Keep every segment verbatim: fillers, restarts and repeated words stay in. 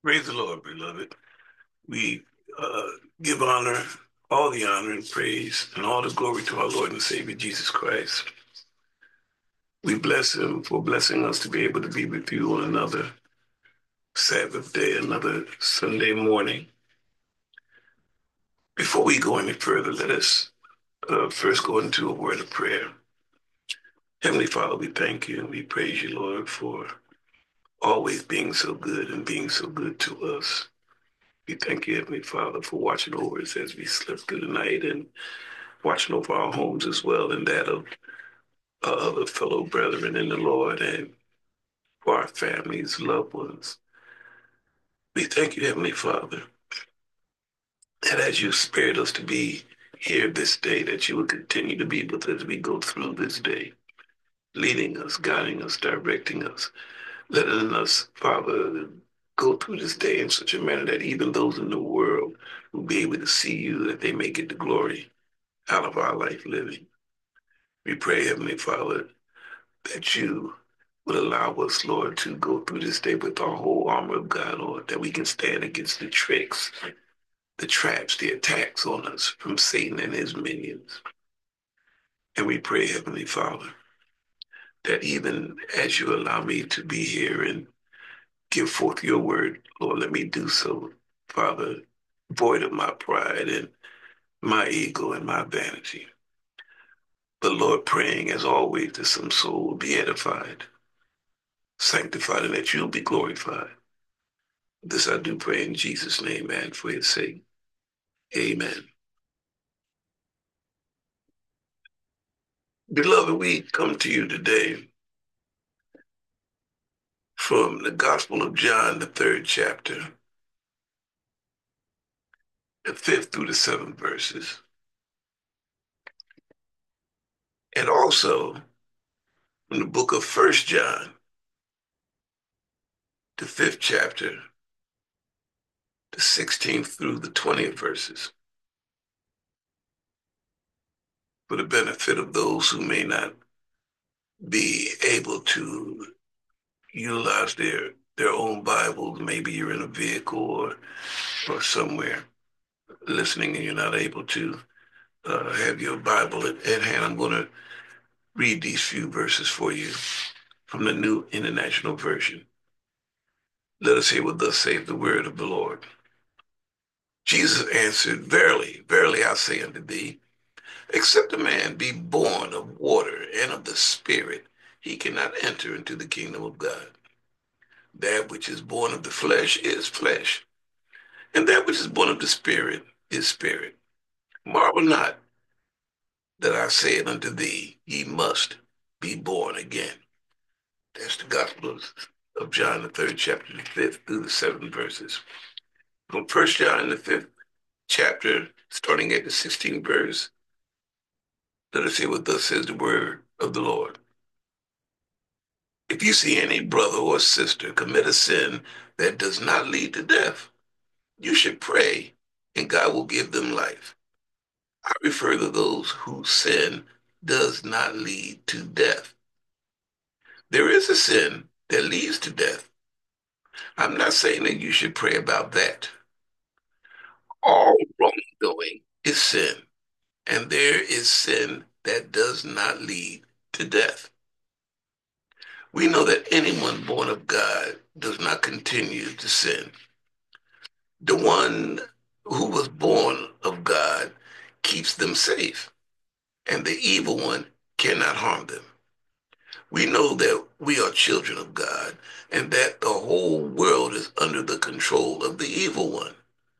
Praise the Lord, beloved. We uh, give honor, all the honor and praise, and all the glory to our Lord and Savior Jesus Christ. We bless Him for blessing us to be able to be with you on another Sabbath day, another Sunday morning. Before we go any further, let us uh, first go into a word of prayer. Heavenly Father, we thank you and we praise you, Lord, for always being so good and being so good to us. We thank you, Heavenly Father, for watching over us as we slept through the night and watching over our homes as well and that of our other fellow brethren in the Lord and for our families, loved ones. We thank you, Heavenly Father, that as you spared us to be here this day, that you will continue to be with us as we go through this day, leading us, guiding us, directing us, letting us, Father, go through this day in such a manner that even those in the world will be able to see you, that they may get the glory out of our life living. We pray, Heavenly Father, that you would allow us, Lord, to go through this day with our whole armor of God, Lord, that we can stand against the tricks, the traps, the attacks on us from Satan and his minions. And we pray, Heavenly Father, that even as you allow me to be here and give forth your word, Lord, let me do so, Father, void of my pride and my ego and my vanity. But Lord, praying as always that some soul will be edified, sanctified, and that you'll be glorified. This I do pray in Jesus' name and for his sake. Amen. Beloved, we come to you today from the Gospel of John, the third chapter, the fifth through the seventh verses, and also from the book of First John, the fifth chapter, the sixteenth through the twentieth verses, for the benefit of those who may not be able to utilize their their own Bibles. Maybe you're in a vehicle or or somewhere listening and you're not able to uh, have your Bible at, at hand. I'm going to read these few verses for you from the New International Version. Let us hear what thus saith the word of the Lord. Jesus answered, Verily, verily I say unto thee, except a man be born of water and of the Spirit, he cannot enter into the kingdom of God. That which is born of the flesh is flesh, and that which is born of the Spirit is spirit. Marvel not that I said unto thee, ye must be born again. That's the Gospel of, of John, the third chapter, the fifth through the seventh verses. From First John, the fifth chapter, starting at the sixteenth verse, let us hear what thus says the word of the Lord. If you see any brother or sister commit a sin that does not lead to death, you should pray, and God will give them life. I refer to those whose sin does not lead to death. There is a sin that leads to death. I'm not saying that you should pray about that. All wrongdoing is sin, and there is sin that does not lead to death. We know that anyone born of God does not continue to sin. The one who was born of God keeps them safe, and the evil one cannot harm them. We know that we are children of God and that the whole world is under the control of the evil one.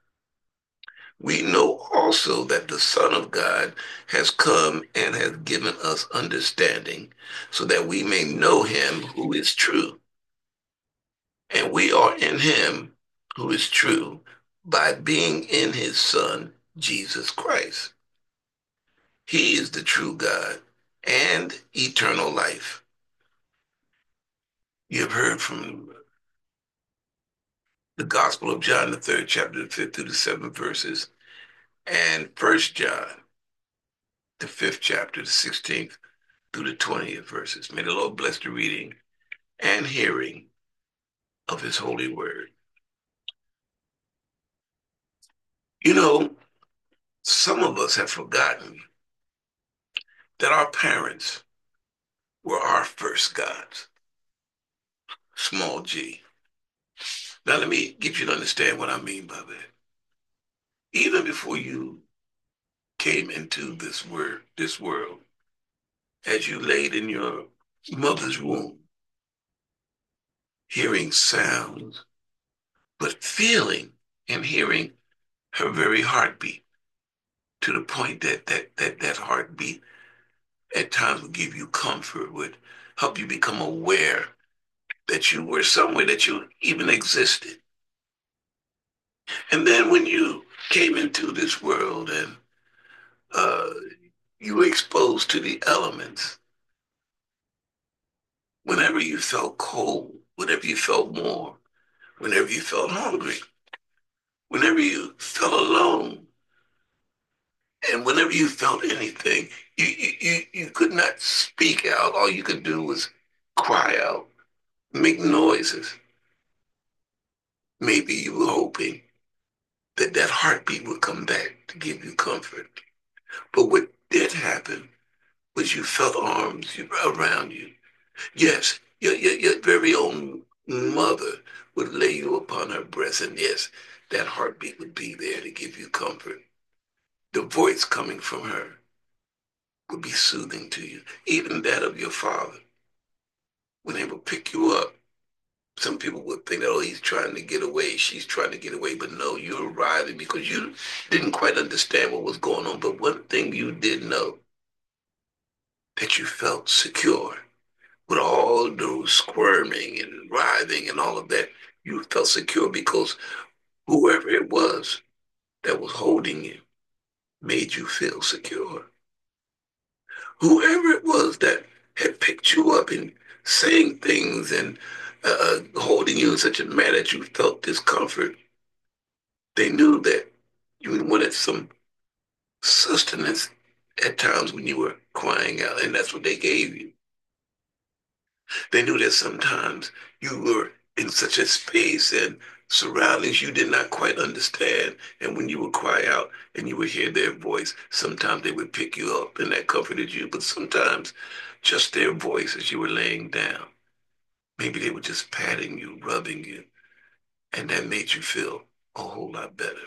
We know also that the Son of God has come and has given us understanding so that we may know him who is true. And we are in him who is true by being in his Son, Jesus Christ. He is the true God and eternal life. You have heard from the Gospel of John, the third chapter, the fifth through the seventh verses, and First John, the fifth chapter, the sixteenth through the twentieth verses. May the Lord bless the reading and hearing of his holy word. You know, some of us have forgotten that our parents were our first gods, small g. Now, let me get you to understand what I mean by that. Even before you came into this word, this world, as you laid in your mother's womb, hearing sounds, but feeling and hearing her very heartbeat to the point that that that, that heartbeat at times would give you comfort, would help you become aware that you were somewhere, that you even existed. And then when you came into this world and uh, you were exposed to the elements, whenever you felt cold, whenever you felt warm, whenever you felt hungry, whenever you felt alone, and whenever you felt anything, you, you, you, you could not speak out. All you could do was cry out, make noises. Maybe you were hoping that that heartbeat would come back to give you comfort. But what did happen was you felt arms around you. Yes, your, your, your very own mother would lay you upon her breast, and yes, that heartbeat would be there to give you comfort. The voice coming from her would be soothing to you, even that of your father. When they would pick you up, some people would think that, oh, he's trying to get away, she's trying to get away, but no, you're arriving because you didn't quite understand what was going on. But one thing you did know, that you felt secure with all the squirming and writhing and all of that. You felt secure because whoever it was that was holding you made you feel secure. Whoever it was that had picked you up and saying things and uh, holding you in such a manner that you felt discomfort, they knew that you wanted some sustenance at times when you were crying out, and that's what they gave you. They knew that sometimes you were in such a space and surroundings you did not quite understand. And when you would cry out and you would hear their voice, sometimes they would pick you up and that comforted you. But sometimes just their voice as you were laying down, maybe they were just patting you, rubbing you, and that made you feel a whole lot better.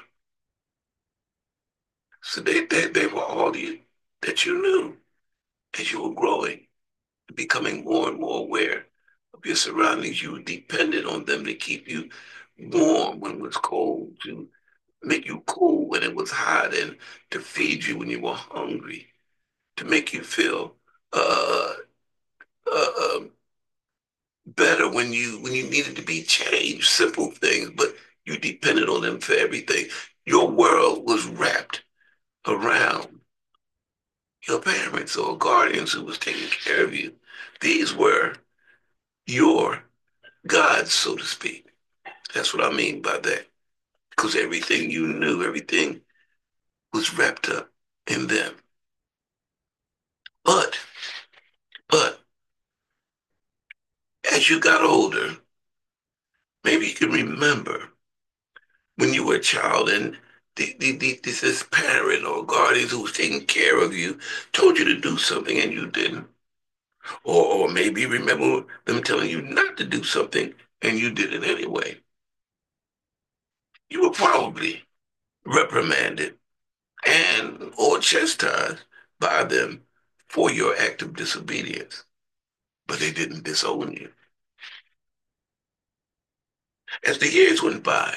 So they, they, they were all you that you knew as you were growing, becoming more and more aware of your surroundings. You depended on them to keep you warm when it was cold, to make you cool when it was hot, and to feed you when you were hungry, to make you feel uh, uh, um, better when you when you needed to be changed. Simple things, but you depended on them for everything. Your world was wrapped around your parents or guardians who was taking care of you. These were your gods, so to speak. That's what I mean by that. Because everything you knew, everything was wrapped up in them. But, but, as you got older, maybe you can remember when you were a child and the, the, the, this parent or guardian who was taking care of you told you to do something and you didn't. Or, or maybe remember them telling you not to do something and you did it anyway. You were probably reprimanded and or chastised by them for your act of disobedience, but they didn't disown you. As the years went by,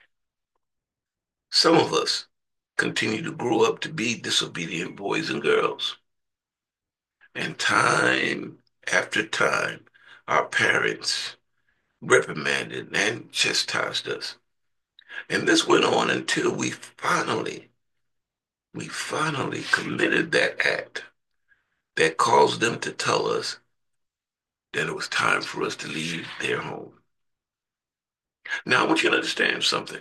some of us continue to grow up to be disobedient boys and girls. And time after time, our parents reprimanded and chastised us. And this went on until we finally, we finally committed that act that caused them to tell us that it was time for us to leave their home. Now, I want you to understand something.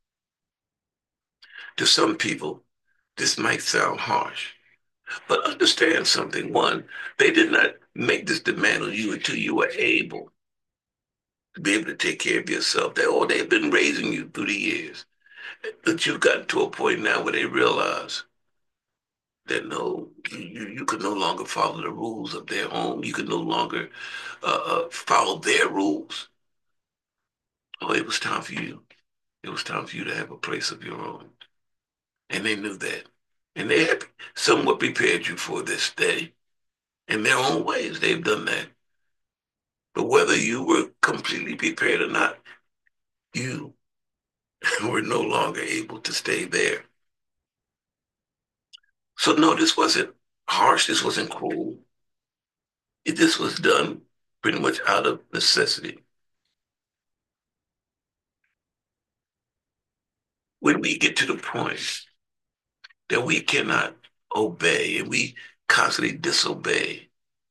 To some people, this might sound harsh, but understand something. One, they did not make this demand on you until you were able to be able to take care of yourself. They, oh, they've been raising you through the years. But you've gotten to a point now where they realize that no, you, you, you could no longer follow the rules of their home. You could no longer uh, uh, follow their rules. Oh, it was time for you. It was time for you to have a place of your own. And they knew that. And they had somewhat prepared you for this day. In their own ways, they've done that. But whether you were completely prepared or not, you were no longer able to stay there. So no, this wasn't harsh. This wasn't cruel. It, this was done pretty much out of necessity. When we get to the point that we cannot obey and we constantly disobey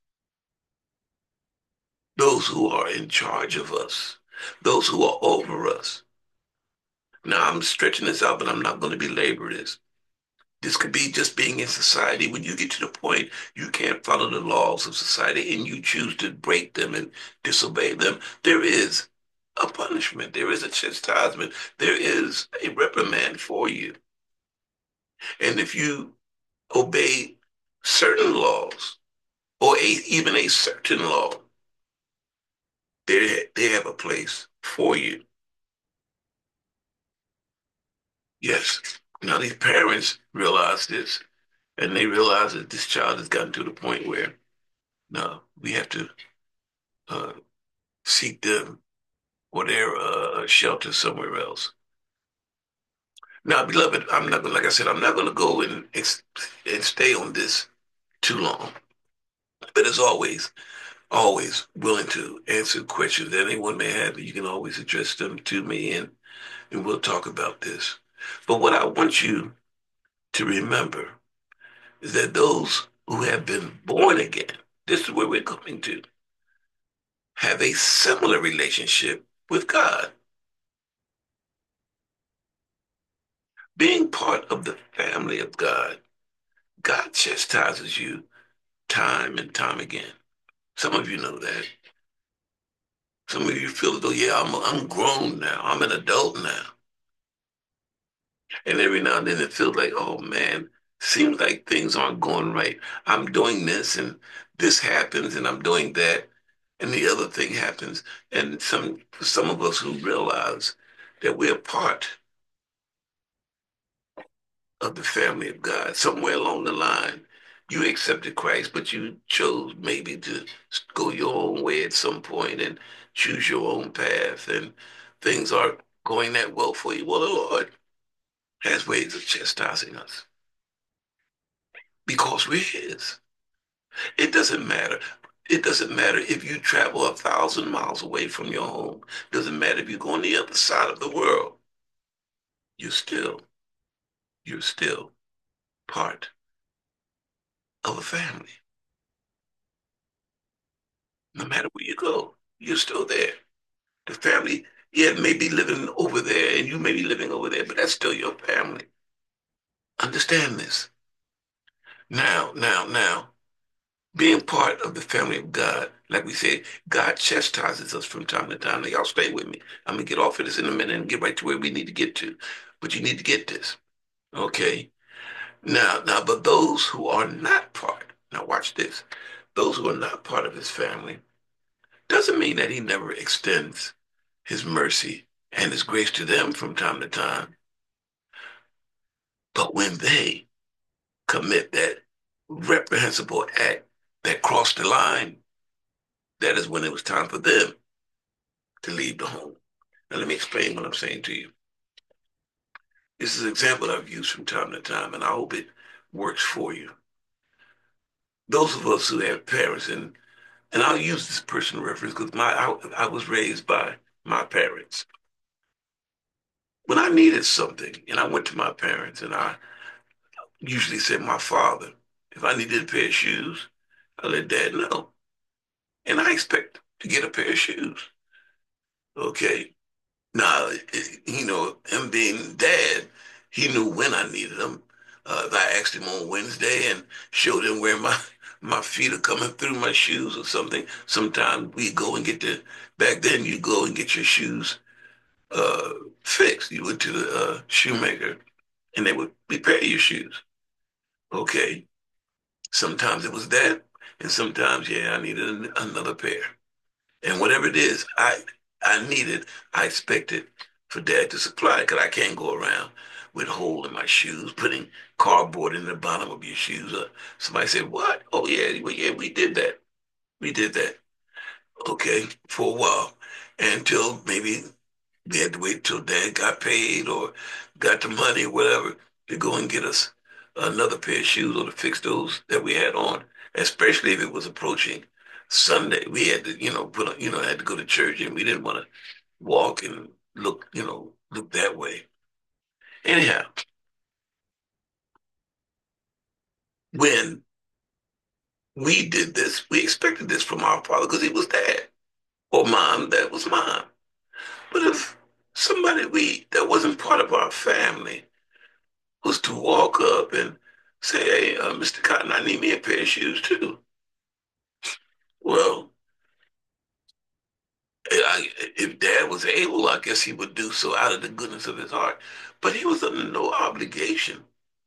those who are in charge of us, those who are over us. Now, I'm stretching this out, but I'm not going to belabor this. This could be just being in society. When you get to the point you can't follow the laws of society and you choose to break them and disobey them, there is a punishment. There is a chastisement. There is a reprimand for you. And if you obey certain laws or a, even a certain law, they, they have a place for you. Yes. Now, these parents realize this, and they realize that this child has gotten to the point where, no, we have to uh, seek them or their uh, shelter somewhere else. Now, beloved, I'm not gonna, like I said, I'm not gonna go and and stay on this too long. But as always, always willing to answer questions that anyone may have. You can always address them to me, and and we'll talk about this. But what I want you to remember is that those who have been born again, this is where we're coming to, have a similar relationship with God. Being part of the family of God, God chastises you time and time again. Some of you know that. Some of you feel as though, yeah, I'm, I'm grown now. I'm an adult now. And every now and then it feels like, oh man, seems like things aren't going right. I'm doing this and this happens and I'm doing that and the other thing happens. And some some of us who realize that we're part of the family of God, somewhere along the line, you accepted Christ, but you chose maybe to go your own way at some point and choose your own path, and things aren't going that well for you. Well, the Lord has ways of chastising us because we're His. It doesn't matter. It doesn't matter if you travel a thousand miles away from your home. It doesn't matter if you go on the other side of the world. You're still, you're still part of a family. No matter where you go, you're still there. The family, yeah, may be living over there and you may be living over there, but that's still your family. Understand this. Now, now, now, being part of the family of God, like we said, God chastises us from time to time. Now, y'all stay with me. I'm gonna get off of this in a minute and get right to where we need to get to. But you need to get this. Okay. Now, now, but those who are not part, now watch this. Those who are not part of his family doesn't mean that he never extends his mercy and his grace to them from time to time. But when they commit that reprehensible act that crossed the line, that is when it was time for them to leave the home. Now, let me explain what I'm saying to you. This is an example I've used from time to time, and I hope it works for you. Those of us who have parents, and and I'll use this personal reference because my I, I was raised by my parents. When I needed something, and I went to my parents, and I usually said my father, if I needed a pair of shoes, I let dad know. And I expect to get a pair of shoes. Okay. Now, you know, him being dad, he knew when I needed them. Uh, if I asked him on Wednesday and showed him where my my feet are coming through my shoes or something, sometimes we go and get the, back then you go and get your shoes uh, fixed. You went to the uh, shoemaker and they would repair your shoes. Okay. Sometimes it was that, and sometimes, yeah, I needed an- another pair. And whatever it is, I I needed, I expected for Dad to supply because I can't go around with a hole in my shoes, putting cardboard in the bottom of your shoes. Uh, somebody said, "What? Oh yeah, well, yeah, we did that. We did that." Okay, for a while, until maybe we had to wait till Dad got paid or got the money or whatever to go and get us another pair of shoes or to fix those that we had on, especially if it was approaching Sunday. We had to, you know, put on, you know, had to go to church and we didn't want to walk and look, you know, look that way. Anyhow, when we did this, we expected this from our father because he was dad, or mom, that was mom. But if somebody we that wasn't part of our family was to walk up and say, "Hey, uh, mister Cotton, I need me a pair of shoes too." Well, I, if Dad was able, I guess he would do so out of the goodness of his heart. But he was under no obligation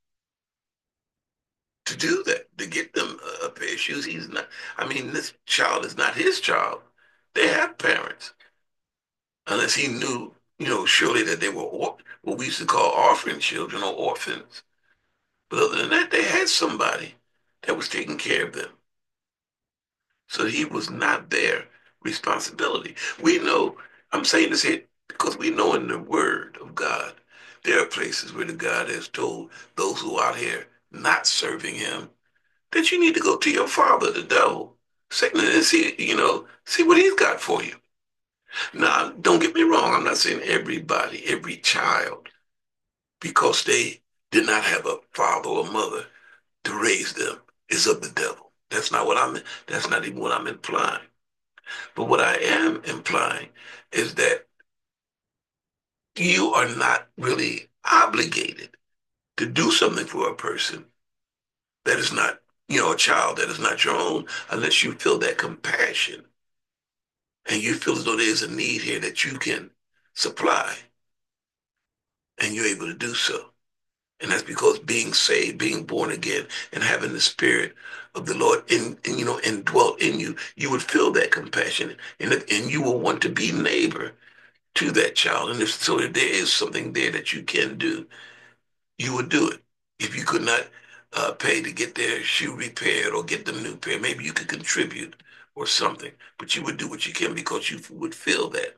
to do that, to get them a, a pair of shoes. He's not. I mean, this child is not his child. They have parents, unless he knew, you know, surely that they were or, what we used to call orphan children or orphans. But other than that, they had somebody that was taking care of them. So he was not their responsibility. We know, I'm saying this here because we know in the Word of God, there are places where the God has told those who are out here not serving him that you need to go to your father, the devil, Satan, and see, you know, see what he's got for you. Now, don't get me wrong. I'm not saying everybody, every child, because they did not have a father or mother to raise them, is of the devil. That's not what I'm, that's not even what I'm implying. But what I am implying is that you are not really obligated to do something for a person that is not, you know, a child that is not your own, unless you feel that compassion and you feel as though there's a need here that you can supply and you're able to do so. And that's because being saved, being born again, and having the Spirit of the Lord in, in you know, indwelt in you, you would feel that compassion, and and you will want to be neighbor to that child. And if so, if there is something there that you can do, you would do it. If you could not uh, pay to get their shoe repaired or get them a new pair, maybe you could contribute or something. But you would do what you can because you would feel that.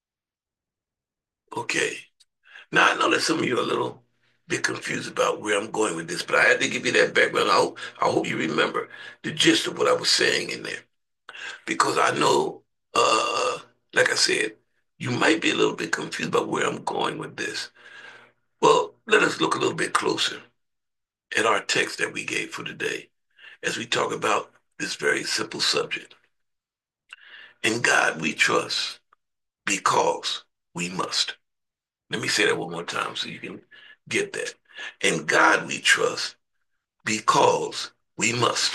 Okay. Now I know that some of you are a little bit confused about where I'm going with this, but I had to give you that background. I hope I hope you remember the gist of what I was saying in there because I know, uh, like I said, you might be a little bit confused about where I'm going with this. Well, let us look a little bit closer at our text that we gave for today as we talk about this very simple subject. In God we trust because we must. Let me say that one more time so you can get that. In God we trust because we must.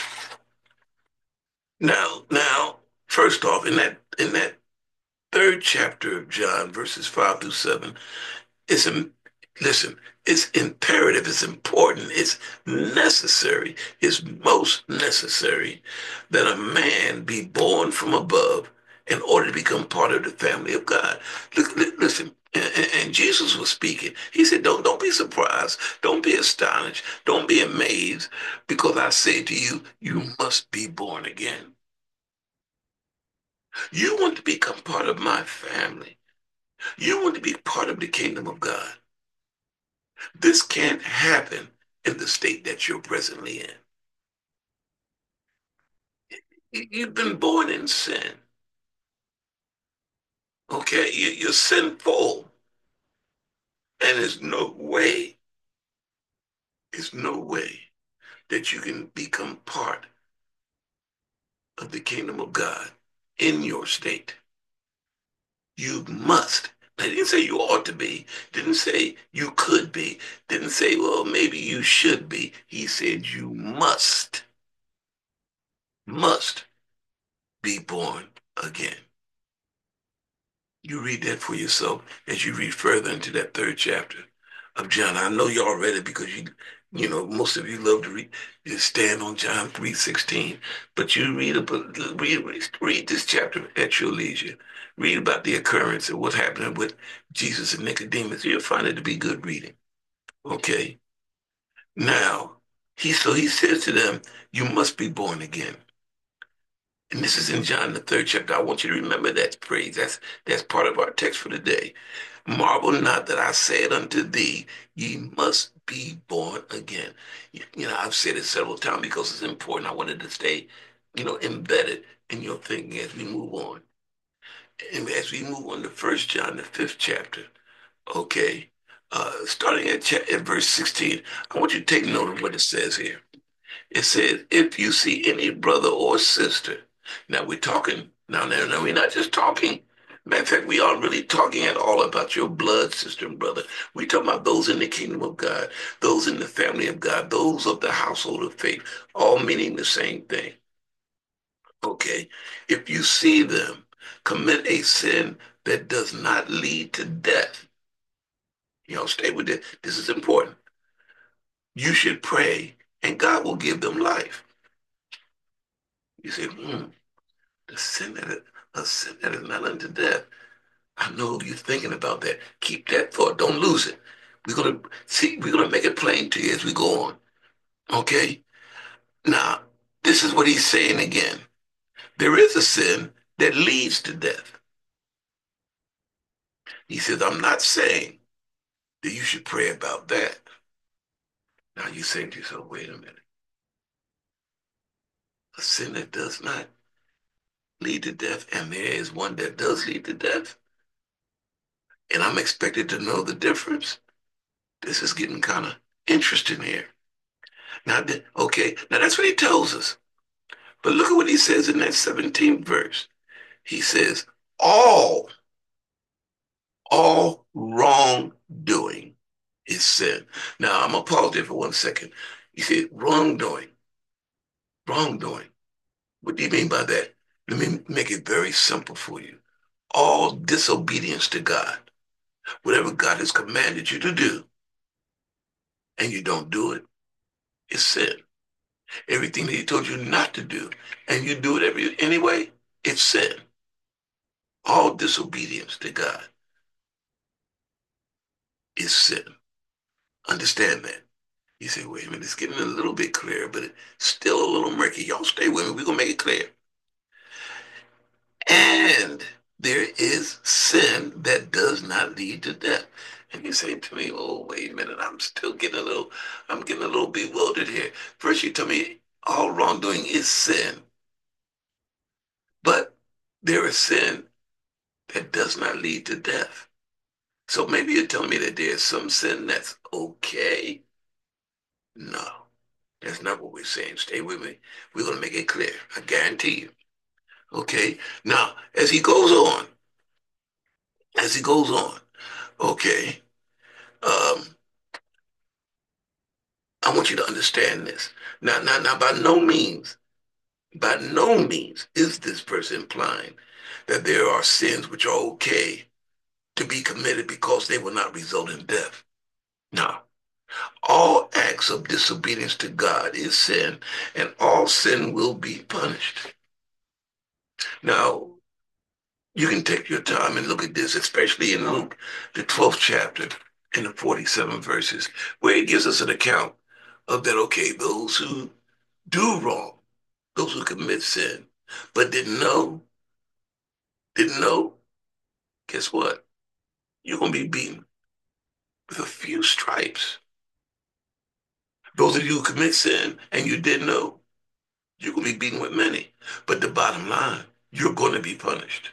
Now, now, first off, in that in that third chapter of John, verses five through seven, it's im- listen, it's imperative, it's important, it's necessary, it's most necessary that a man be born from above in order to become part of the family of God. Look, li- listen, and, and- and Jesus was speaking. He said, "Don't don't be surprised, don't be astonished, don't be amazed, because I say to you, you must be born again. You want to become part of my family. You want to be part of the kingdom of God. This can't happen in the state that you're presently in. You've been born in sin. Okay, you're sinful, and there's no way, there's no way that you can become part of the kingdom of God in your state. You must. I didn't say you ought to be. Didn't say you could be. Didn't say, well, maybe you should be. He said you must, must be born again. You read that for yourself as you read further into that third chapter of John. I know y'all read it because you, you know, most of you love to read, you stand on John three sixteen. But you read about, read, read, read this chapter at your leisure. Read about the occurrence of what's happening with Jesus and Nicodemus. You'll find it to be good reading. Okay. Now, he so he says to them, you must be born again. And this is in John the third chapter. I want you to remember that phrase. That's that's part of our text for today. Marvel not that I said unto thee, ye must be born again. You, you know, I've said it several times because it's important. I wanted to stay, you know, embedded in your thinking as we move on. And as we move on to First John, the fifth chapter, okay, uh, starting at, cha- at verse sixteen, I want you to take note of what it says here. It says, if you see any brother or sister, now we're talking, now, now, now we're not just talking. Matter of fact, we aren't really talking at all about your blood sister and brother. We're talking about those in the kingdom of God, those in the family of God, those of the household of faith, all meaning the same thing. Okay? If you see them commit a sin that does not lead to death, you know, stay with it. This is important. You should pray and God will give them life. You say, hmm. The sin that is, a sin that is not unto death. I know you're thinking about that. Keep that thought. Don't lose it. We're gonna see. We're gonna make it plain to you as we go on. Okay. Now, this is what he's saying again. There is a sin that leads to death. He says, "I'm not saying that you should pray about that." Now you saying to yourself, "Wait a minute. A sin that does not lead to death, and there is one that does lead to death, and I'm expected to know the difference." This is getting kind of interesting here. Now, okay, now that's what he tells us. But look at what he says in that seventeenth verse. He says, all, all wrongdoing is sin. Now, I'm going to pause there for one second. He said, wrongdoing, wrongdoing. What do you mean by that? Let me make it very simple for you. All disobedience to God, whatever God has commanded you to do, and you don't do it, is sin. Everything that he told you not to do, and you do it every anyway, it's sin. All disobedience to God is sin. Understand that. You say, wait a minute, it's getting a little bit clearer, but it's still a little murky. Y'all stay with me. We're going to make it clear. And there is sin that does not lead to death. And you say to me, oh, wait a minute, I'm still getting a little, I'm getting a little bewildered here. First, you tell me all wrongdoing is sin, but there is sin that does not lead to death. So maybe you're telling me that there's some sin that's okay. No, that's not what we're saying. Stay with me. We're going to make it clear. I guarantee you. Okay. Now, as he goes on, as he goes on, okay, um, I want you to understand this. Now, now, now, by no means, by no means is this verse implying that there are sins which are okay to be committed because they will not result in death. No. All acts of disobedience to God is sin, and all sin will be punished. Now, you can take your time and look at this, especially in Luke, the twelfth chapter, in the forty-seven verses, where it gives us an account of that, okay, those who do wrong, those who commit sin, but didn't know, didn't know, guess what? You're going to be beaten with a few stripes. Those of you who commit sin and you didn't know, you're going to be beaten with many. But the bottom line, you're going to be punished.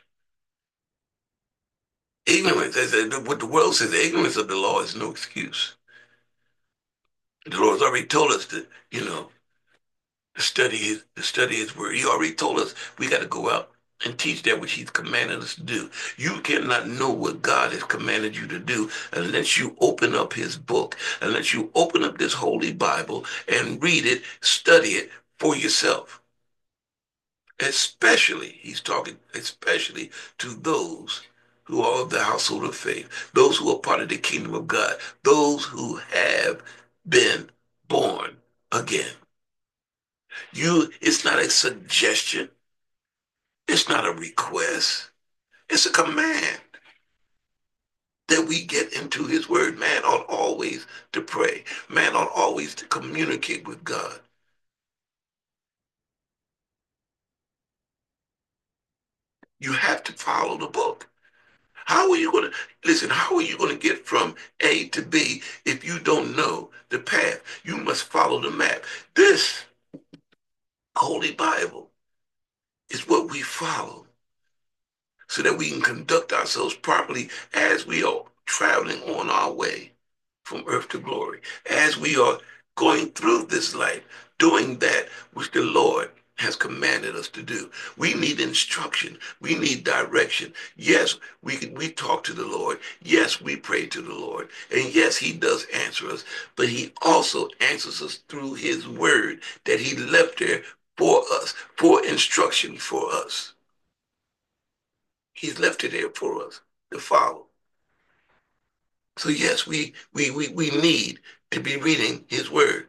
Ignorance, as what the world says, ignorance of the law is no excuse. The Lord's already told us that, you know, to study his, to study his word. He already told us we got to go out and teach that which he's commanded us to do. You cannot know what God has commanded you to do unless you open up his book, unless you open up this holy Bible and read it, study it for yourself. Especially, he's talking especially to those who are of the household of faith, those who are part of the kingdom of God, those who have been born again. You, it's not a suggestion. It's not a request. It's a command that we get into his word. Man ought always to pray. Man ought always to communicate with God. You have to follow the book. How are you going to, listen, how are you going to get from A to B if you don't know the path? You must follow the map. This Holy Bible is what we follow so that we can conduct ourselves properly as we are traveling on our way from earth to glory, as we are going through this life, doing that which the Lord has commanded us to do. We need instruction. We need direction. Yes, we we talk to the Lord. Yes, we pray to the Lord. And yes, he does answer us, but he also answers us through his word that he left there for us, for instruction for us. He's left it there for us to follow. So yes, we we we, we need to be reading his word.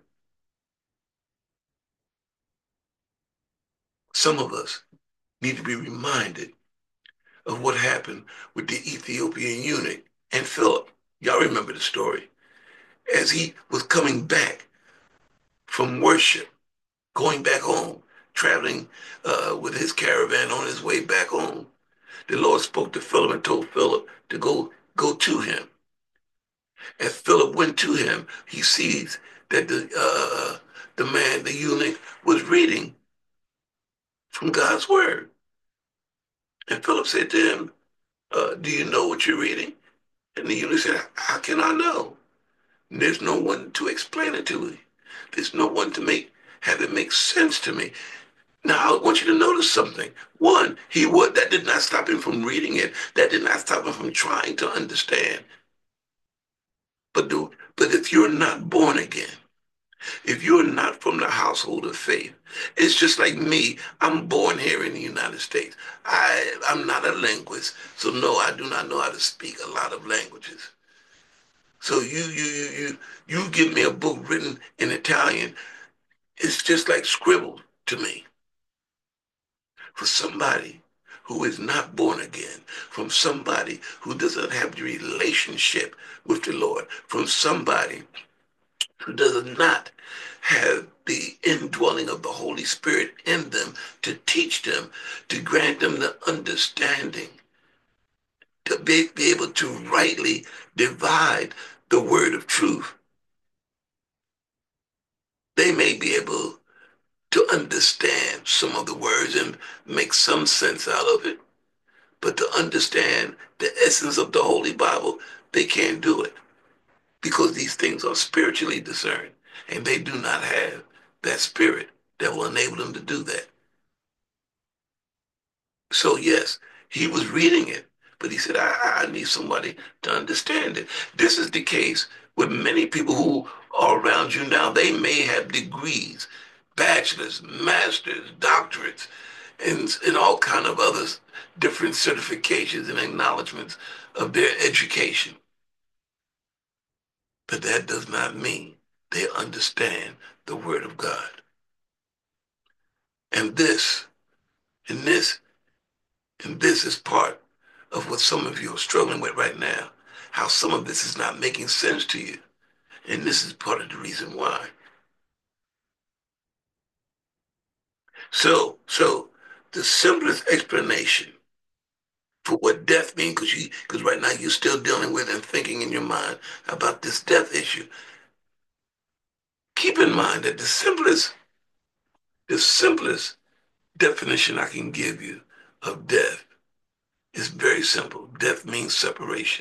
Some of us need to be reminded of what happened with the Ethiopian eunuch and Philip. Y'all remember the story. As he was coming back from worship, going back home, traveling uh, with his caravan on his way back home, the Lord spoke to Philip and told Philip to go go to him. As Philip went to him, he sees that the uh, the man, the eunuch, was reading from God's word. And Philip said to him, uh, do you know what you're reading? And the eunuch said, how can I know? There's no one to explain it to me. There's no one to make have it make sense to me. Now I want you to notice something. One, he would that did not stop him from reading it. That did not stop him from trying to understand. But do but if you're not born again, if you're not from the household of faith, it's just like me. I'm born here in the United States. I, I'm not a linguist, so no, I do not know how to speak a lot of languages. So you, you, you, you, you give me a book written in Italian, it's just like scribbled to me. For somebody who is not born again, from somebody who doesn't have the relationship with the Lord, from somebody who does not have the indwelling of the Holy Spirit in them to teach them, to grant them the understanding, to be, be able to rightly divide the word of truth. They may be able to understand some of the words and make some sense out of it, but to understand the essence of the Holy Bible, they can't do it because these things are spiritually discerned and they do not have that spirit that will enable them to do that. So yes, he was reading it, but he said, I, I need somebody to understand it. This is the case with many people who are around you now. They may have degrees, bachelor's, master's, doctorates, and, and all kind of other different certifications and acknowledgments of their education. But that does not mean they understand the word of God. And this, and this And this is part of what some of you are struggling with right now, how some of this is not making sense to you. And this is part of the reason why. So, so the simplest explanation for what death means, because you, because right now you're still dealing with and thinking in your mind about this death issue. Keep in mind that the simplest, the simplest definition I can give you of death is very simple. Death means separation.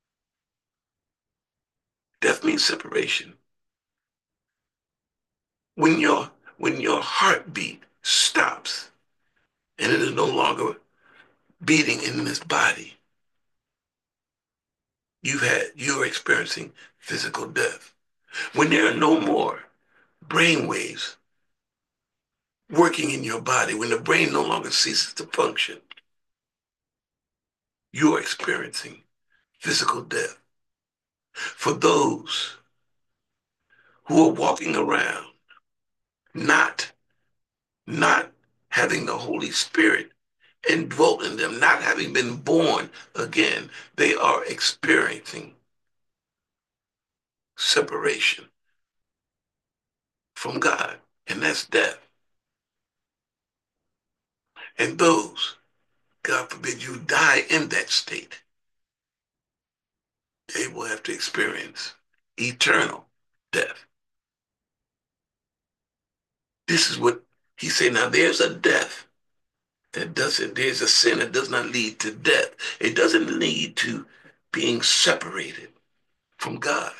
Death means separation. When your when your heartbeat stops and it is no longer beating in this body, you've had you're experiencing physical death. When there are no more brain waves working in your body, when the brain no longer ceases to function, you are experiencing physical death. For those who are walking around not, not having the Holy Spirit indwelt in them, not having been born again, they are experiencing separation from God, and that's death. And those, God forbid, you die in that state, they will have to experience eternal death. This is what he said. Now, there's a death that doesn't, there's a sin that does not lead to death. It doesn't lead to being separated from God.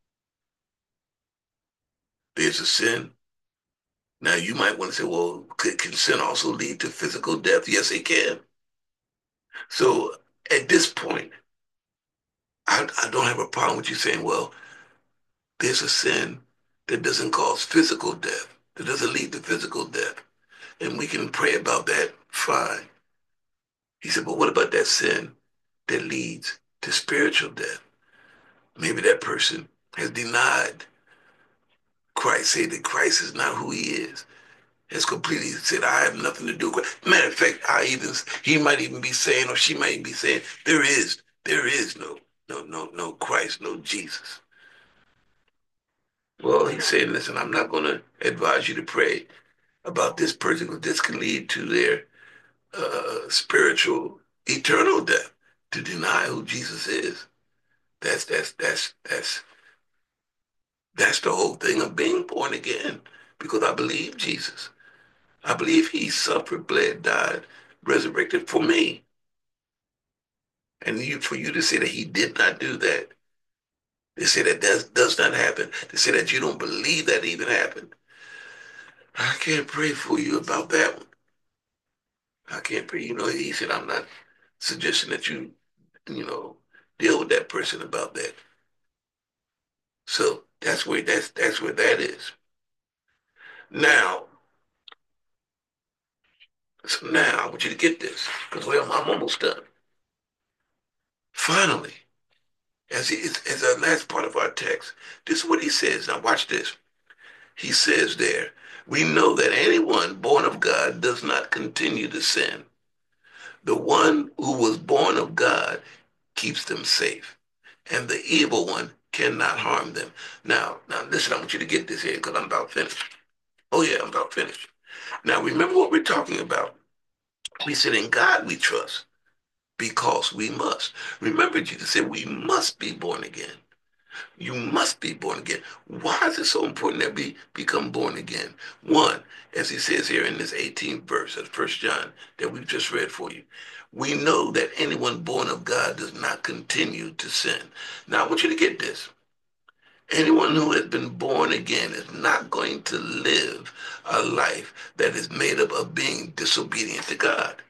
There's a sin. Now, you might want to say, well, could, can sin also lead to physical death? Yes, it can. So at this point, I, I don't have a problem with you saying, well, there's a sin that doesn't cause physical death, that doesn't lead to physical death. And we can pray about that, fine. He said, but what about that sin that leads to spiritual death? Maybe that person has denied Christ, say that Christ is not who he is. Has completely said, I have nothing to do with it. Matter of fact, I even he might even be saying, or she might be saying, there is, there is no, no, no, no Christ, no Jesus. Well, he's saying, listen, I'm not going to advise you to pray about this person because this can lead to their uh, spiritual eternal death to deny who Jesus is. That's that's that's that's that's the whole thing of being born again because I believe Jesus. I believe he suffered, bled, died, resurrected for me. And you, for you to say that he did not do that, they say that does, does not happen, they say that you don't believe that even happened, I can't pray for you about that one. I can't pray. You know, he said, I'm not suggesting that you, you know, deal with that person about that. So that's where that's that's where that is. Now, so now I want you to get this because well, I'm almost done. Finally, as he, as the last part of our text, this is what he says. Now watch this. He says there, we know that anyone born of God does not continue to sin. The one who was born of God keeps them safe, and the evil one cannot harm them. Now, now listen, I want you to get this here because I'm about finished. Oh yeah, I'm about finished. Now remember what we're talking about. We said in God we trust because we must. Remember Jesus said we must be born again. You must be born again. Why is it so important that we become born again? One, as he says here in this eighteenth verse of First John that we've just read for you, we know that anyone born of God does not continue to sin. Now, I want you to get this. Anyone who has been born again is not going to live a life that is made up of being disobedient to God.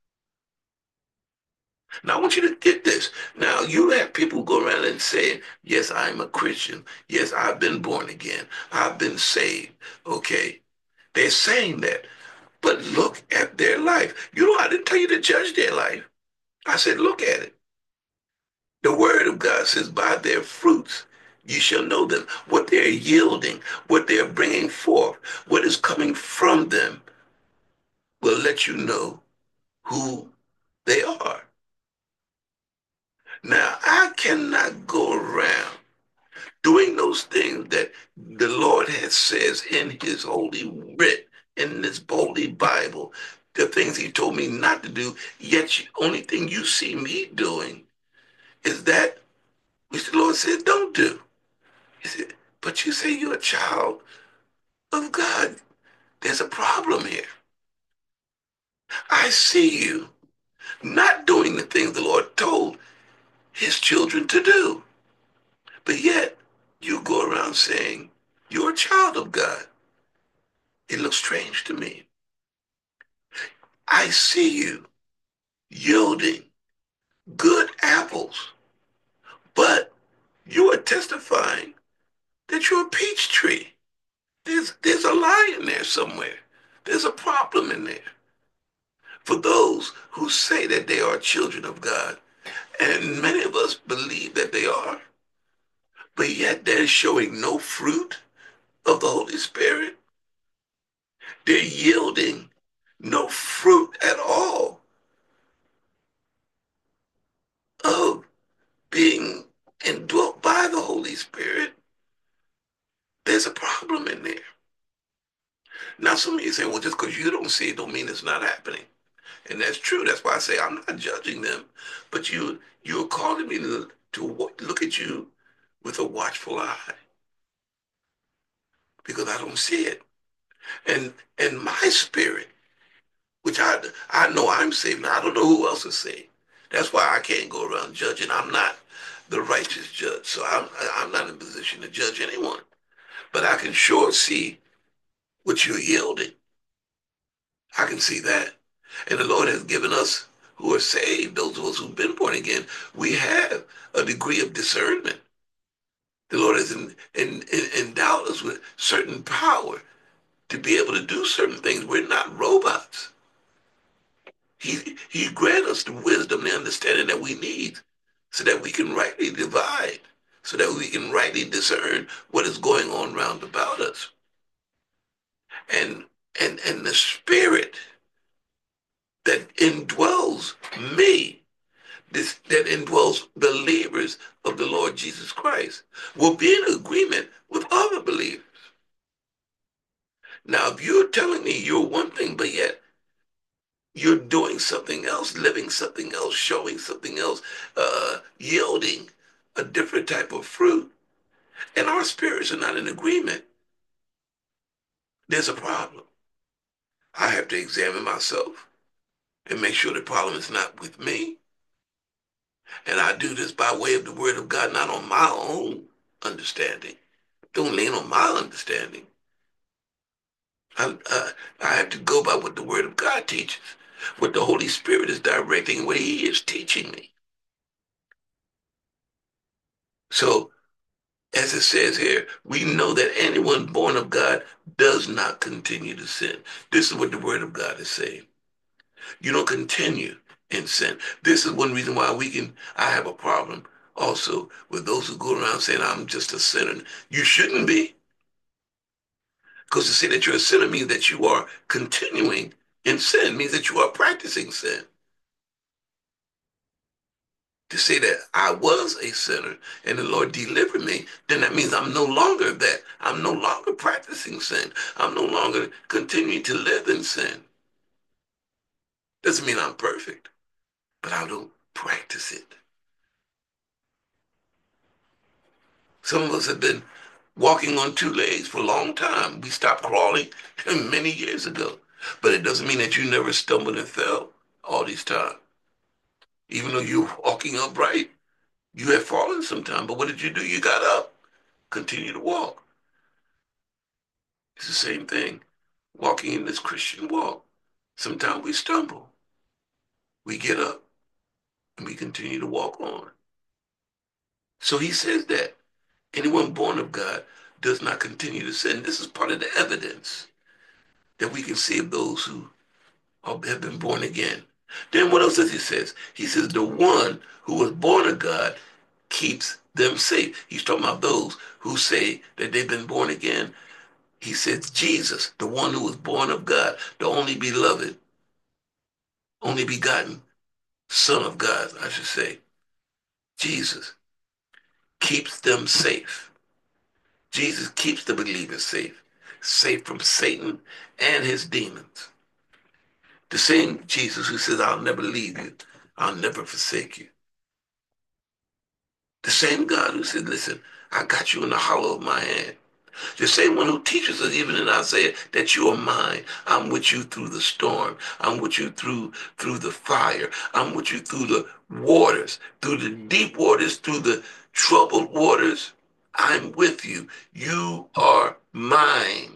Now, I want you to get this. Now, you have people go around and say, yes, I'm a Christian. Yes, I've been born again. I've been saved. Okay. They're saying that. But look at their life. You know, I didn't tell you to judge their life. I said, look at it. The word of God says, by their fruits you shall know them. What they're yielding, what they're bringing forth, what is coming from them will let you know who they are. Now, I cannot go around doing those things that the Lord has says in his holy writ, in this holy Bible, the things he told me not to do, yet the only thing you see me doing is that which the Lord said don't do. He said, but you say you're a child of God. There's a problem here. I see you not doing the things the Lord told his children to do. But yet, you go around saying you're a child of God. It looks strange to me. I see you yielding good apples, but you are testifying that you're a peach tree. There's, there's a lie in there somewhere. There's a problem in there. For those who say that they are children of God, And many of us believe that they are, but yet they're showing no fruit of the Holy Spirit. They're yielding no fruit at all of being indwelt by the Holy Spirit. There's a problem in there. Now, some of you say, well, just because you don't see it don't mean it's not happening. And that's true. That's why I say I'm not judging them, but you you're calling me to, to look at you with a watchful eye because I don't see it. And and my spirit, which I I know I'm saved, now I don't know who else is saved. That's why I can't go around judging. I'm not the righteous judge, so I'm I'm not in a position to judge anyone. But I can sure see what you're yielding. I can see that. And the Lord has given us who are saved, those of us who've been born again, we have a degree of discernment. The Lord has in, in, in, endowed us with certain power to be able to do certain things. We're not robots. He, he grant us the wisdom, the understanding that we need so that we can rightly divide, so that we can rightly discern what is going on round about us. And, and, and the spirit that indwells me, this, that indwells believers of the Lord Jesus Christ, will be in agreement with other believers. Now, if you're telling me you're one thing, but yet you're doing something else, living something else, showing something else, uh, yielding a different type of fruit, and our spirits are not in agreement, there's a problem. I have to examine myself and make sure the problem is not with me. And I do this by way of the word of God, not on my own understanding. Don't lean on my understanding. I, uh, I have to go by what the word of God teaches, what the Holy Spirit is directing, what he is teaching me. So, as it says here, we know that anyone born of God does not continue to sin. This is what the word of God is saying. You don't continue in sin. This is one reason why we can, I have a problem also with those who go around saying, I'm just a sinner. You shouldn't be. Because to say that you're a sinner means that you are continuing in sin, means that you are practicing sin. To say that I was a sinner and the Lord delivered me, then that means I'm no longer that. I'm no longer practicing sin. I'm no longer continuing to live in sin. Doesn't mean I'm perfect, but I don't practice it. Some of us have been walking on two legs for a long time. We stopped crawling many years ago. But it doesn't mean that you never stumbled and fell all these times. Even though you're walking upright, you have fallen sometime. But what did you do? You got up, continue to walk. It's the same thing. Walking in this Christian walk. Sometimes we stumble. We get up and we continue to walk on. So he says that anyone born of God does not continue to sin. This is part of the evidence that we can see of those who have been born again. Then what else does he say? He says the one who was born of God keeps them safe. He's talking about those who say that they've been born again. He says Jesus, the one who was born of God, the only beloved, only begotten Son of God, I should say. Jesus keeps them safe. Jesus keeps the believers safe, safe from Satan and his demons. The same Jesus who says, I'll never leave you, I'll never forsake you. The same God who said, listen, I got you in the hollow of my hand. The same one who teaches us even in Isaiah that you are mine. I'm with you through the storm. I'm with you through through the fire. I'm with you through the waters, through the deep waters, through the troubled waters. I'm with you. You are mine.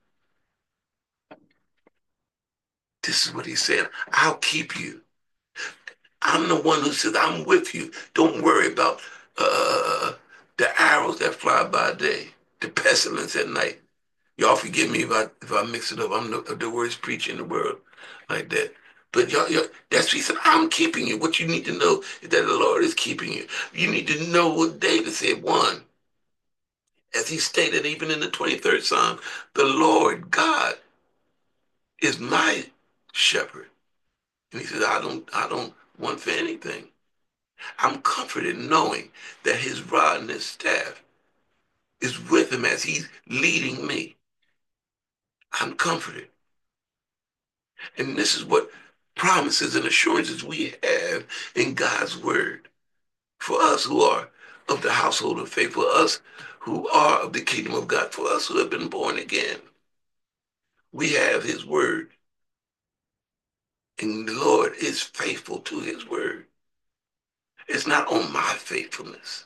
This is what he said. I'll keep you. I'm the one who says, I'm with you. Don't worry about uh, the arrows that fly by day, the pestilence at night. Y'all forgive me if I if I mix it up. I'm the, the worst preacher in the world like that. But y'all, y'all, that's what he said, I'm keeping you. What you need to know is that the Lord is keeping you. You need to know what David said. One, as he stated even in the twenty-third Psalm, the Lord God is my shepherd. And he said, I don't, I don't want for anything. I'm comforted knowing that his rod and his staff is with him as he's leading me. I'm comforted. And this is what promises and assurances we have in God's word. For us who are of the household of faith, for us who are of the kingdom of God, for us who have been born again, we have his word. And the Lord is faithful to his word. It's not on my faithfulness.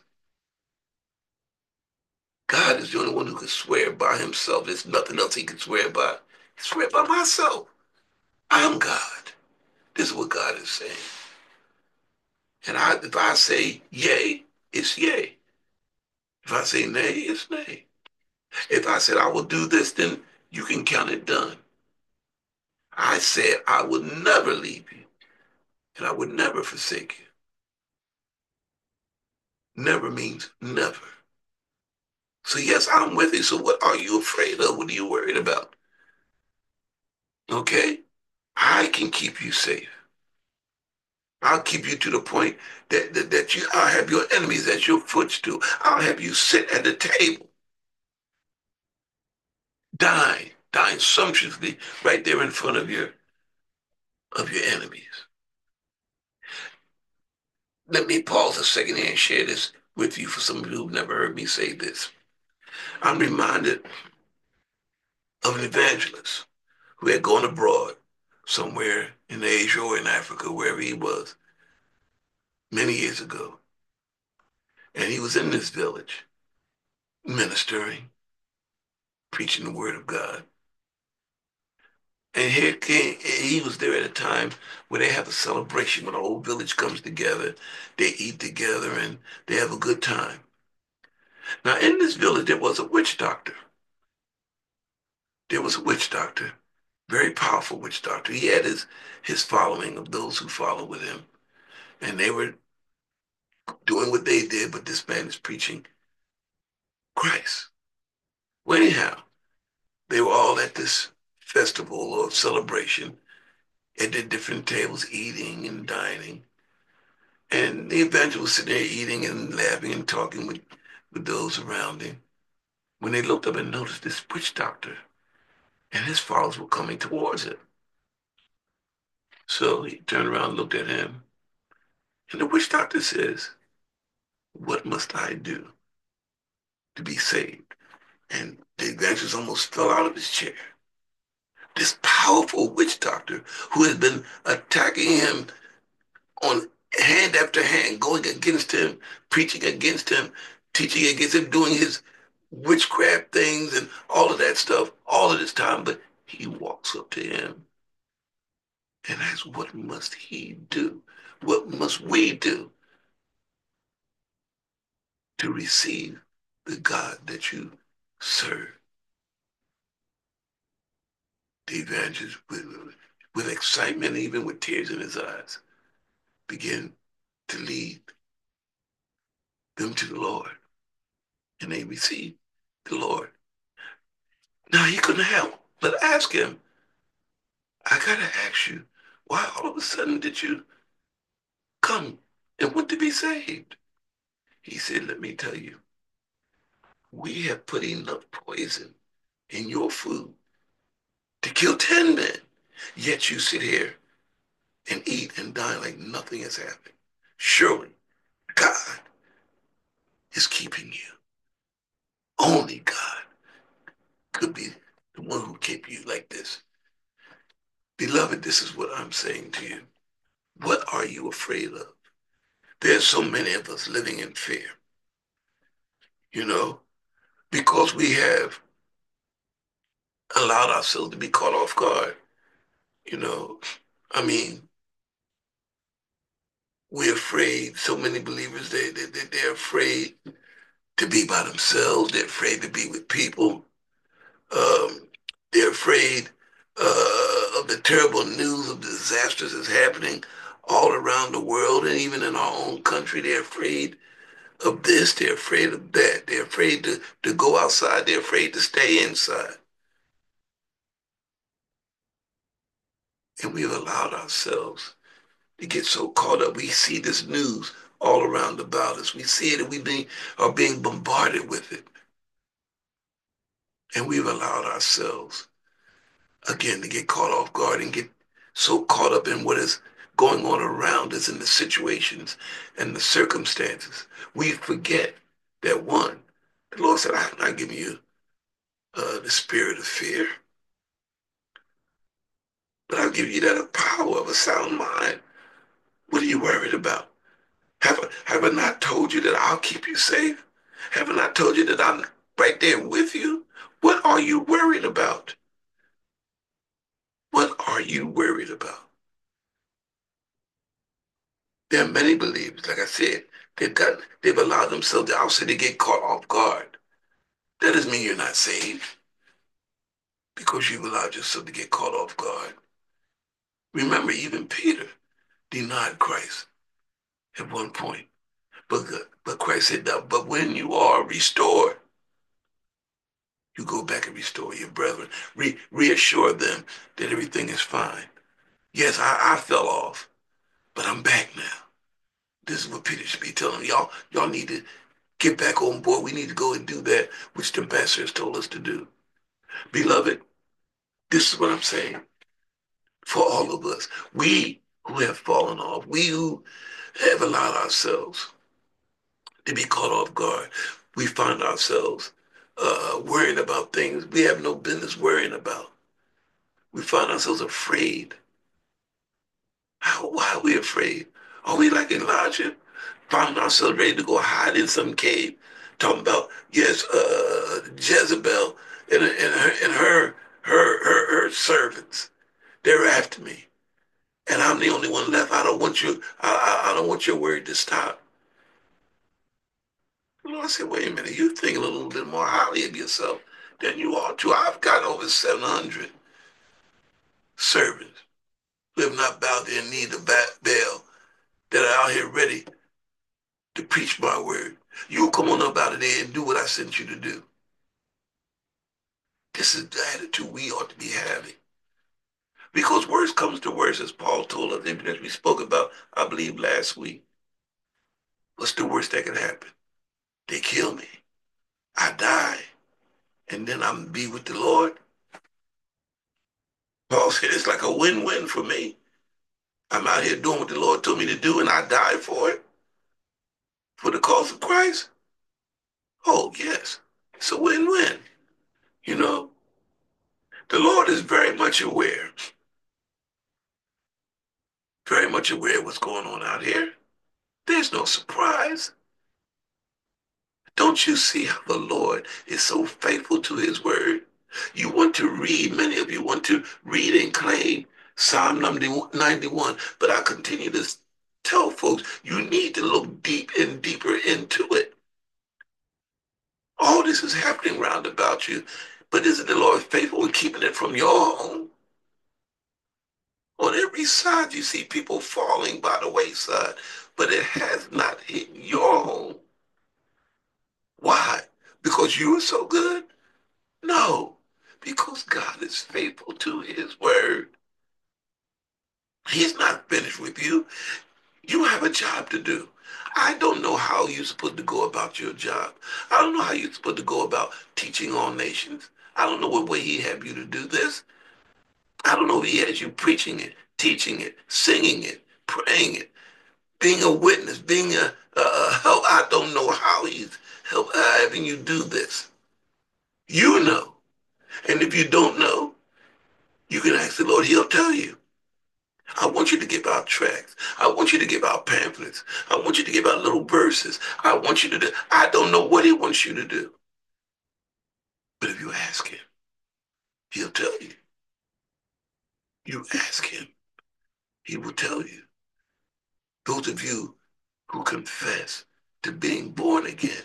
God is the only one who can swear by himself. There's nothing else he can swear by. I swear by myself. I'm God. This is what God is saying. And I, if I say yay, it's yay. If I say nay, it's nay. If I said I will do this, then you can count it done. I said I would never leave you and I would never forsake you. Never means never. So yes, I'm with you. So what are you afraid of? What are you worried about? Okay? I can keep you safe. I'll keep you to the point that, that, that you, I'll have your enemies at your footstool. I'll have you sit at the table, dine, dine sumptuously right there in front of your, of your enemies. Let me pause a second here and share this with you for some of you who've never heard me say this. I'm reminded of an evangelist who had gone abroad somewhere in Asia or in Africa, wherever he was, many years ago. And he was in this village ministering, preaching the word of God. And here came, he was there at a time where they have a celebration when the whole village comes together, they eat together, and they have a good time. Now, in this village, there was a witch doctor. There was a witch doctor, very powerful witch doctor. He had his, his following of those who followed with him, and they were doing what they did, but this man is preaching Christ. Well, anyhow, they were all at this festival or celebration at their different tables, eating and dining. And the evangelist was sitting there eating and laughing and talking with, with those around him. When they looked up and noticed this witch doctor and his followers were coming towards him. So he turned around and looked at him. And the witch doctor says, what must I do to be saved? And the evangelist almost fell out of his chair. This powerful witch doctor who had been attacking him on hand after hand, going against him, preaching against him, teaching against him, doing his witchcraft things and all of that stuff all of this time. But he walks up to him and asks, what must he do? What must we do to receive the God that you serve? The evangelist, with, with excitement, even with tears in his eyes, began to lead them to the Lord. And they received the Lord. Now he couldn't help but ask him, I gotta ask you, why all of a sudden did you come and want to be saved? He said, let me tell you, we have put enough poison in your food to kill ten men. Yet you sit here and eat and dine like nothing has happened. Surely God is keeping you. Only God could be the one who kept you like this. Beloved, this is what I'm saying to you. What are you afraid of? There's so many of us living in fear, you know, because we have allowed ourselves to be caught off guard. You know, I mean, we're afraid. So many believers, they, they, they they're afraid to be by themselves. They're afraid to be with people. Um, they're afraid uh, the terrible news of disasters is happening all around the world and even in our own country. They're afraid of this. They're afraid of that. They're afraid to, to go outside. They're afraid to stay inside. And we've allowed ourselves to get so caught up. We see this news all around about us. We see it and we being, are being bombarded with it. And we've allowed ourselves, again, to get caught off guard and get so caught up in what is going on around us and the situations and the circumstances. We forget that one, the Lord said, I have not given you uh, the spirit of fear, but I'll give you that of power of a sound mind. What are you worried about? Have I, have I not told you that I'll keep you safe? Have I not told you that I'm right there with you? What are you worried about? What are you worried about? There are many believers, like I said, they've got they've allowed themselves to also to get caught off guard. That doesn't mean you're not saved because you've allowed yourself to get caught off guard. Remember, even Peter denied Christ at one point. But, but Christ said, that, but when you are restored, you go back and restore your brethren. Re- reassure them that everything is fine. Yes, I, I fell off, but I'm back now. This is what Peter should be telling them. Y'all, y'all need to get back on board. We need to go and do that which the master has told us to do. Beloved, this is what I'm saying for all of us. We who have fallen off, we who have allowed ourselves to be caught off guard, we find ourselves uh, worrying about things we have no business worrying about. We find ourselves afraid. How, why are we afraid? Are we like Elijah? Finding ourselves ready to go hide in some cave, talking about, yes, uh, Jezebel and, and, her, and her, her, her, her servants. They're after me. And I'm the only one left. I don't want you, I, I, I don't want your word to stop. The Lord said, wait a minute, you're thinking a little bit more highly of yourself than you ought to. I've got over seven hundred servants who have not bowed their knee to Baal that are out here ready to preach my word. You come on up out of there and do what I sent you to do. This is the attitude we ought to be having. Because worse comes to worse, as Paul told us, even as we spoke about, I believe, last week. What's the worst that can happen? They kill me. I die. And then I'm be with the Lord. Paul said it's like a win-win for me. I'm out here doing what the Lord told me to do, and I die for it, for the cause of Christ. Oh, yes. It's a win-win. You know, the Lord is very much aware, very much aware of what's going on out here. There's no surprise. Don't you see how the Lord is so faithful to his word? You want to read, many of you want to read and claim Psalm ninety-one, but I continue to tell folks you need to look deep and deeper into it. All this is happening round about you, but isn't the Lord faithful in keeping it from your home? On every side, you see people falling by the wayside, but it has not hit your home. Why? Because you are so good? No, because God is faithful to his word. He's not finished with you. You have a job to do. I don't know how you're supposed to go about your job. I don't know how you're supposed to go about teaching all nations. I don't know what way he have you to do this. I don't know if he has you preaching it, teaching it, singing it, praying it, being a witness, being a, a, a help. I don't know how he's help, uh, having you do this. You know. And if you don't know, you can ask the Lord. He'll tell you. I want you to give out tracts. I want you to give out pamphlets. I want you to give out little verses. I want you to do. I don't know what he wants you to do. But if you ask him, he'll tell you. You ask him, he will tell you. Those of you who confess to being born again,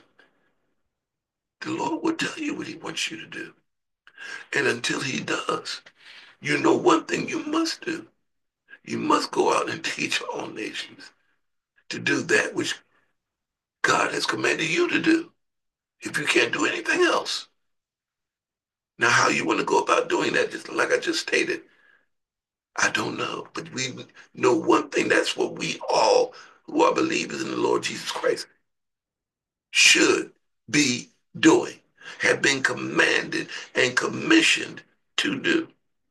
the Lord will tell you what he wants you to do. And until he does, You know one thing you must do. You must go out and teach all nations to do that which God has commanded you to do. If you can't do anything else. Now, how you want to go about doing that, just like I just stated, I don't know. But we know one thing. That's what we all who are believers in the Lord Jesus Christ should be doing, have been commanded and commissioned to do.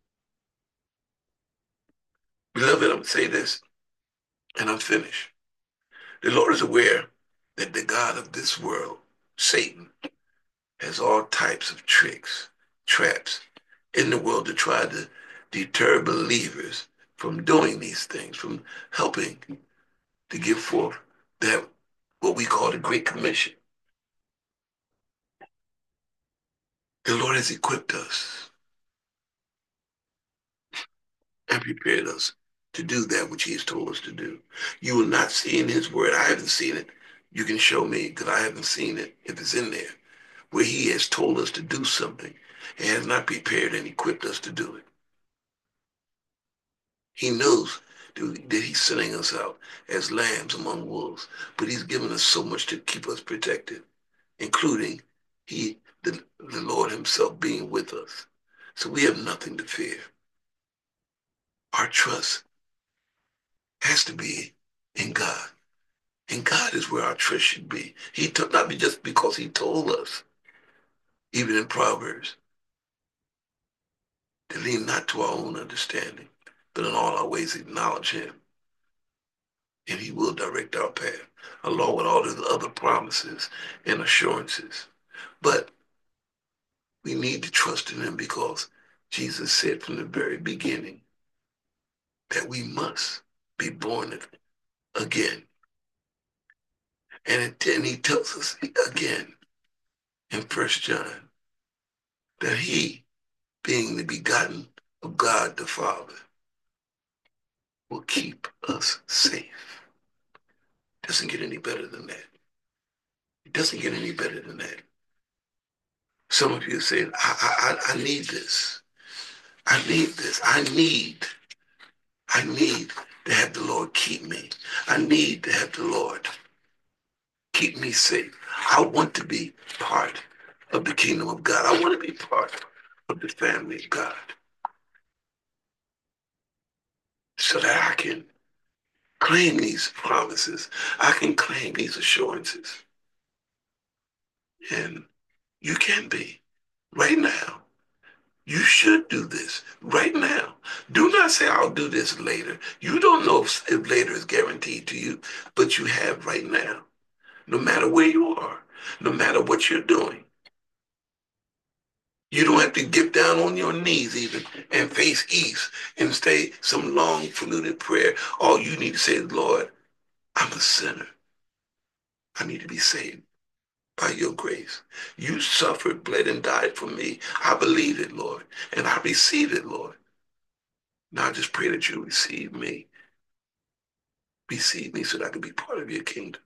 Beloved, I'm going to say this, and I'm finished. The Lord is aware that the God of this world, Satan, has all types of tricks, traps in the world to try to deter believers from doing these things, from helping to give forth that what we call the Great Commission. The Lord has equipped us and prepared us to do that which He has told us to do. You will not see in His Word, I haven't seen it. You can show me because I haven't seen it if it's in there, where He has told us to do something and has not prepared and equipped us to do it. He knows that He's sending us out as lambs among wolves, but He's given us so much to keep us protected, including He, the, the Lord Himself being with us. So we have nothing to fear. Our trust has to be in God. And God is where our trust should be. He took not just because He told us, even in Proverbs, to lean not to our own understanding, but in all our ways acknowledge Him, and He will direct our path, along with all the other promises and assurances. But we need to trust in Him because Jesus said from the very beginning that we must be born again. And then He tells us again in First John that He, being the begotten of God the Father, will keep us safe. Doesn't get any better than that. It doesn't get any better than that. Some of you are saying, I, I, I need this. I need this. I need, I need to have the Lord keep me. I need to have the Lord keep me safe. I want to be part of the kingdom of God. I want to be part of the family of God so that I can claim these promises. I can claim these assurances. And you can be right now. You should do this right now. Do not say, I'll do this later. You don't know if, if later is guaranteed to you, but you have right now. No matter where you are, no matter what you're doing. You don't have to get down on your knees even and face east and say some long, polluted prayer. All you need to say is, Lord, I'm a sinner. I need to be saved by your grace. You suffered, bled, and died for me. I believe it, Lord, and I receive it, Lord. Now I just pray that you receive me. Receive me so that I can be part of your kingdom.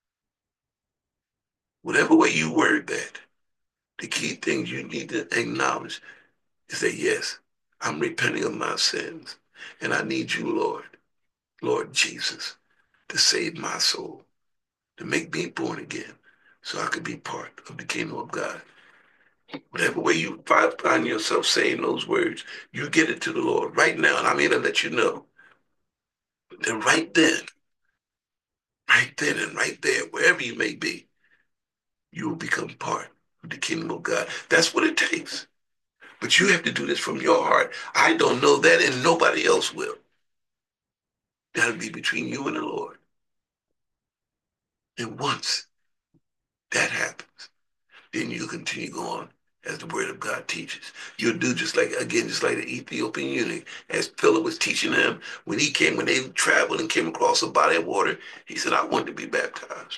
Whatever way you word that, the key things you need to acknowledge is that, yes, I'm repenting of my sins, and I need you, Lord, Lord Jesus, to save my soul, to make me born again so I could be part of the kingdom of God. Whatever way you find yourself saying those words, you get it to the Lord right now, and I'm here to let you know that right then, right then and right there, wherever you may be, you will become part of the kingdom of God. That's what it takes. But you have to do this from your heart. I don't know that, and nobody else will. That'll be between you and the Lord. And once that happens, then you continue on as the word of God teaches. You'll do just like, again, just like the Ethiopian eunuch, as Philip was teaching him, when he came, when they traveled and came across a body of water, he said, I want to be baptized.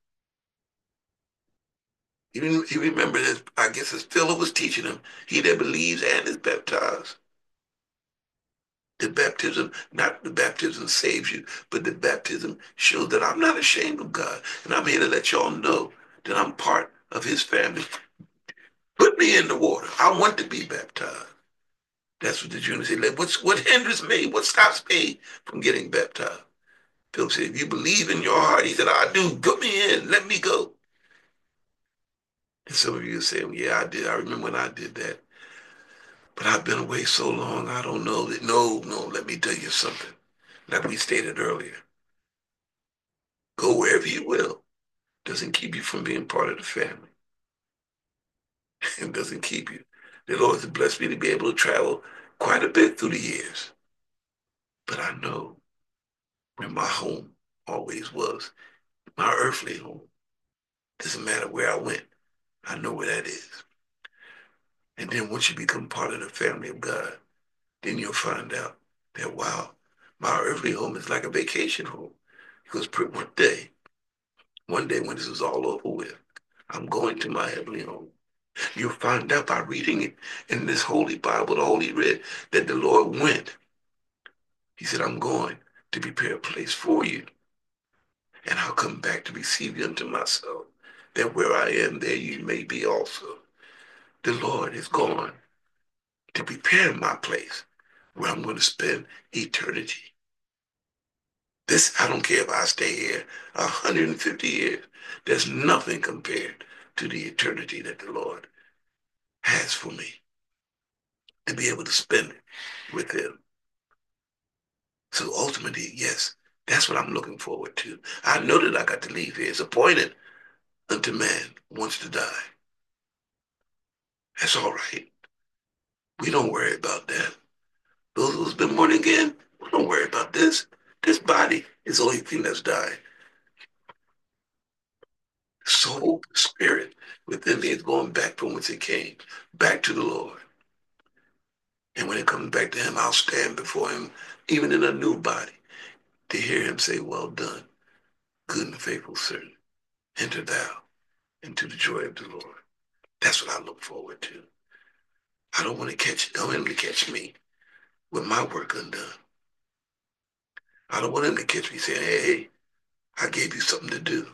He, he remembered, as, I guess as Philip was teaching him, he that believes and is baptized. The baptism, not the baptism saves you, but the baptism shows that I'm not ashamed of God. And I'm here to let y'all know that I'm part of his family. Put me in the water. I want to be baptized. That's what the junior said. Like, what's, what hinders me? What stops me from getting baptized? Philip said, if you believe in your heart, he said, I do. Put me in. Let me go. And some of you say, well, yeah, I did. I remember when I did that. But I've been away so long, I don't know that. No, no, let me tell you something. Like we stated earlier, go wherever you will. Doesn't keep you from being part of the family. It doesn't keep you. The Lord has blessed me to be able to travel quite a bit through the years. But I know where my home always was, my earthly home. Doesn't matter where I went. I know where that is. And then once you become part of the family of God, then you'll find out that, wow, my earthly home is like a vacation home. Because one day, one day when this is all over with, I'm going to my heavenly home. You'll find out by reading it in this holy Bible, the Holy Writ, that the Lord went. He said, I'm going to prepare a place for you. And I'll come back to receive you unto myself, that where I am, there you may be also. The Lord is gone to prepare my place where I'm going to spend eternity. This, I don't care if I stay here one hundred fifty years. There's nothing compared to the eternity that the Lord has for me to be able to spend it with him. So ultimately, yes, that's what I'm looking forward to. I know that I got to leave here. It's appointed unto man wants to die. That's all right. We don't worry about that. Those who's been born again, we don't worry about this. This body is the only thing that's dying. Soul, spirit within me is going back from whence it came, back to the Lord. And when it comes back to him, I'll stand before him, even in a new body, to hear him say, well done, good and faithful servant. Enter thou into the joy of the Lord. That's what I look forward to. I don't want to catch, don't want him to catch me with my work undone. I don't want him to catch me saying, hey, I gave you something to do.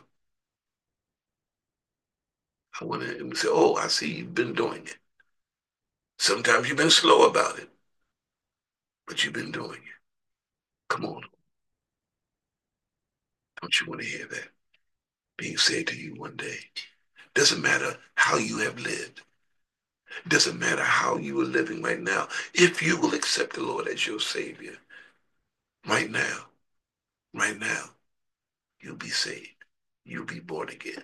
I want him to say, oh, I see you've been doing it. Sometimes you've been slow about it, but you've been doing it. Come on. Don't you want to hear that being said to you one day? Doesn't matter how you have lived. Doesn't matter how you are living right now. If you will accept the Lord as your Savior, right now, right now, you'll be saved. You'll be born again.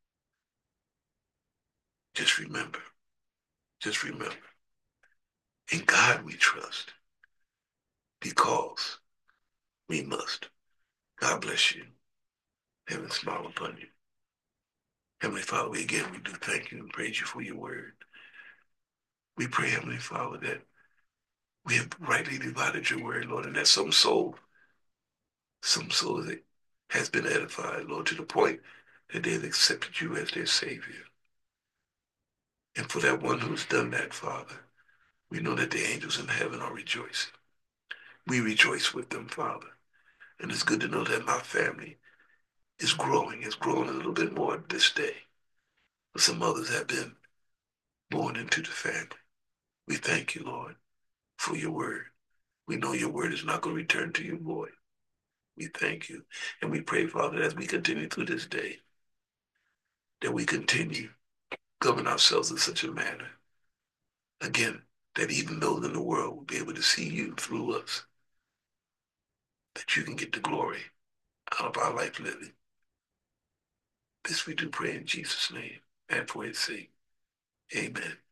Just remember, just remember, in God we trust because we must. God bless you. Heaven smile upon you. Heavenly Father, we again, we do thank you and praise you for your word. We pray, Heavenly Father, that we have rightly divided your word, Lord, and that some soul, some soul that has been edified, Lord, to the point that they have accepted you as their Savior. And for that one who's done that, Father, we know that the angels in heaven are rejoicing. We rejoice with them, Father. And it's good to know that my family is growing. It's growing a little bit more this day. But some others have been born into the family. We thank you, Lord, for your word. We know your word is not going to return to you void. We thank you. And we pray, Father, as we continue through this day, that we continue to govern ourselves in such a manner, again, that even those in the world will be able to see you through us, that you can get the glory out of our life living. This we do pray in Jesus' name and for his sake. Amen.